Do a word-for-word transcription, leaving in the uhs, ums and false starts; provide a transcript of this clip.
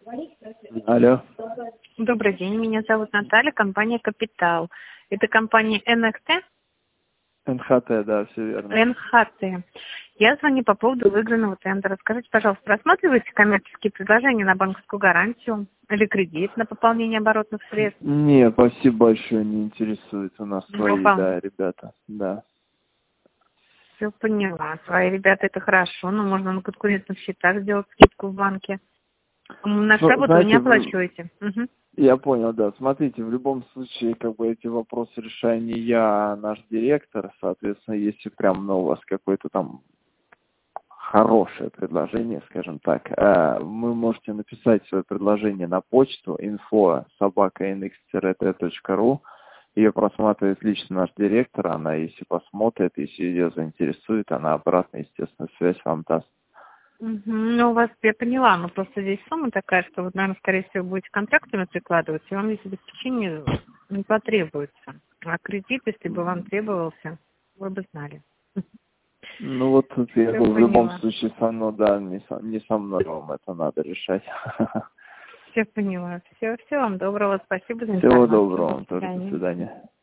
Алло. Добрый день, меня зовут Наталья, компания «Капитал». Это компания эн эф тэ? эн ха тэ, да, все верно. эн ха тэ. Я звоню по поводу выигранного тендера. Скажите, пожалуйста, рассматриваете коммерческие предложения на банковскую гарантию или кредит на пополнение оборотных средств? Нет, спасибо большое, не интересует. У нас Ну, свои, вам да, ребята, да. все поняла. Свои ребята, это хорошо, но можно на конкурентных счетах сделать скидку в банке. Нашу Ну, работу вы не знаете, вы- оплачиваете. Мгм. я понял, да. Смотрите, в любом случае, как бы эти вопросы решаю не я, а наш директор. Соответственно, если прям ну, у вас какое-то там хорошее предложение, скажем так, э, вы можете написать свое предложение на почту info собака эн икс тэ точка ру. Ее просматривает лично наш директор. Она, если посмотрит, если ее заинтересует, она обратно, естественно, связь вам даст. Мгм. Ну, у вас, я поняла, но просто здесь сумма такая, что вы, наверное, скорее всего, будете контрактами прикладываться, и вам здесь обеспечение не потребуется. А кредит, если бы вам требовался, вы бы знали. Ну вот тут я Все говорю, в любом поняла. случае со мной, да, не со, не со мной вам это надо решать. Все поняла. Все, всего вам доброго. Спасибо за Всего информацию. доброго До вам тоже, до свидания. свидания.